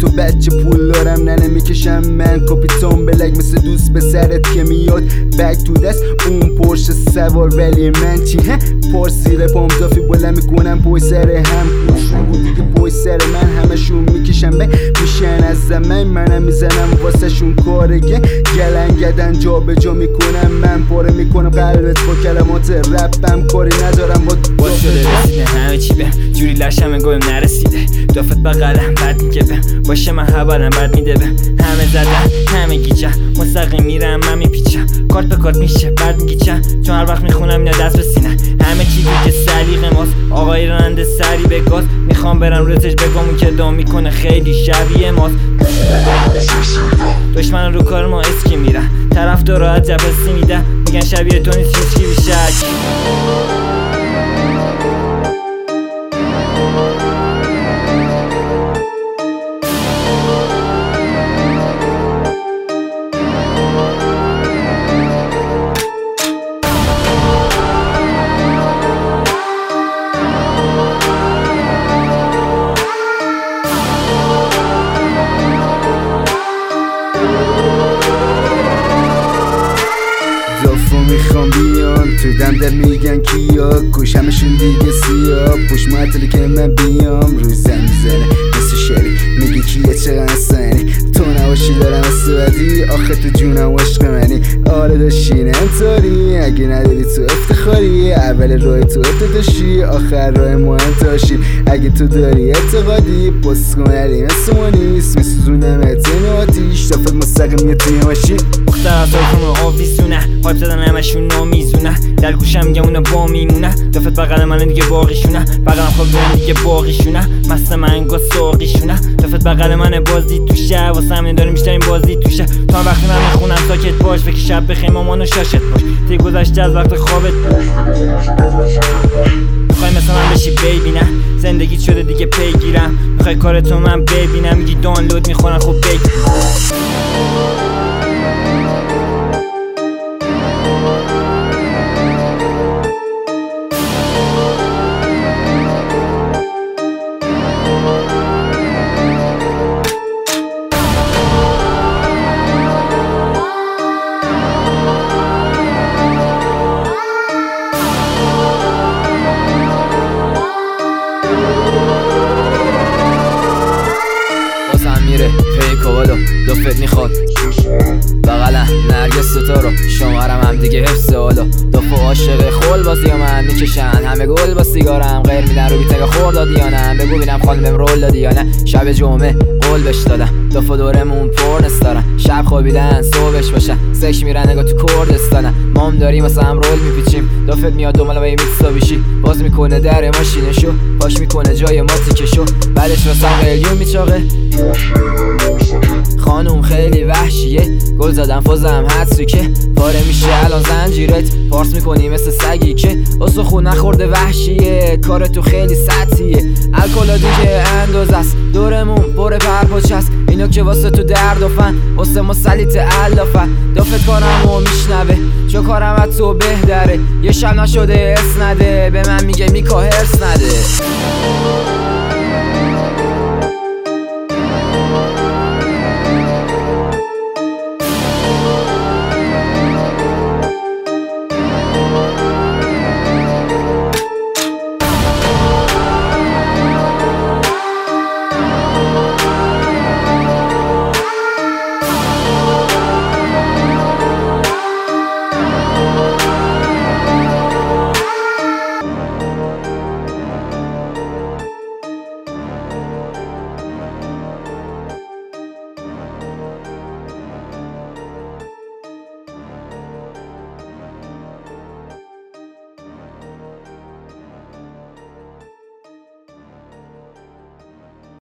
تو بچه پول دارم ننه میکشم من کاپیتان بلک مثل دوست به سرت که میاد بک تو دست اون پرش سوار ولی من چی پارسی رپام دافی بلند میکنم پای سر هم پوش نگو دیگه پای سر من همشون میکشم بک میشن از زمین منم میزنم واسه شون کارگه گلنگدن جا به جا میکنم من پاره میکنم قلبت با کلمات رپم کاری ندارم با شده رسیده همه چی به جوری لشم گویم نرسیده دافت بغلم بد میگه بهم باشه من حوالم بد میده بهم همه زدن همه گیجن مستقیم میرم من میپیچم کارت به کارت میشه بعد میگیچم چون هر وقت میخونم اینا دست به سینه همه چی که سلیقه ماست آقای راننده سری به گاز میخوام برم روتش بگم که دام میکنه خیلی شبیه ماست دشمن رو کار ما اسکی میرن طرفدارا عجب حسی میدن میگن شبیه تو نیست هیچکی بیشک میخوام بیام تو دم در میگن کیا کش همشون دیگه سیاه پوش معطلی که من بیام روزم میزنه مثل شری میگی کیه چقدر سنی تو نباشی دارم استودی آخه تو جونم عشق منی آره داشتین انتاری اگه نداری تو افتخاری اول راه تو ابتداشی آخر راه مهم تاشی اگه تو داری اعتقادی پست کن علی مثل ما نیست میسوزونم اتین آتیش دافت مستقیم یه توی ماشین مختار کنو آویزونه پایپ زدن همشون نامیزونه در گوشم میگم اونا با میمونه دافت بغل من دیگه باقیشونه بغلم خواب دارم دیگه باقیشونه مست منگا ساقیشونه دافت بغل من بازی توشه واسه همین داریم بیشترین بازی توشه تا وقتی من میخونم ساکت باش فکر شب بخیر مامانو شاشت باش تی گذشته از وقت خوابت میخوای مثل من بشی بیبی نه زندگی شده دیگه پیگیرم میخوای کارتو من ببینم میگی دانلود میخورن خب بگی میره پی کوالو دافت میخواد بغلم نرگس ستارو شمارم هم دیگه حفظ حالا دافو عاشق خول بازی ها من میکشن همه گل با سیگارم غیر میدن رو بیتگه خورداد یا نه بگو بینم خانمم رول دادی یا نه شب جمعه قول بش دادم دافو دورمون پر نستارن شب خوابیدن صبحش باشن سش میرن نگاه تو کردستانن مام داریم واسه هم رول میپیچیم دافت میاد دومالا با یه میتسابیشی باز میکنه در ماشینشو پاش میکنه جای ما تیکشو بعدش واسه قلیون میچاقه خانوم خیلی وحشیه گل زدم فازم حدسو که پاره میشه الان زنجیرت پارس میکنی مثل سگی که استخون نخورده وحشیه کار تو خیلی سطحیه الکلا دیگه اندازه است دورمون پر پرپاچه است اینو که واسه تو درد و فن واسه ما سلیت علافه دافت کارمو میشنوه چو کارم از تو بهتره یه شب نشده اس نده به من میگه میکا هرس نده